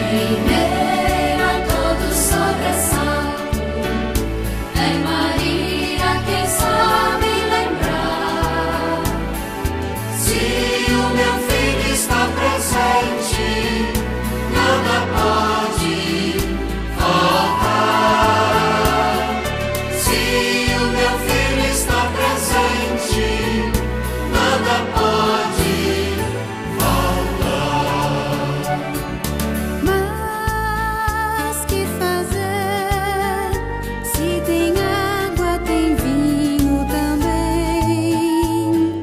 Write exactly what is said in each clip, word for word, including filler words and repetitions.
Em meio a todo sobressalto, é Maria quem sabe lembrar. Se o meu filho está presente, nada pode faltar. Se o meu filho está presente, nada pode faltar. Mas que fazer se tem água, tem vinho também?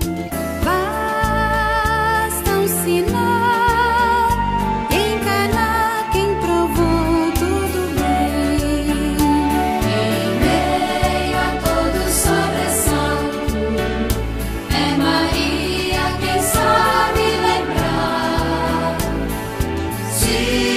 Basta um sinal, em Caná quem provou tudo bem. Em meio a todo sobressalto, é Maria quem sabe lembrar. Se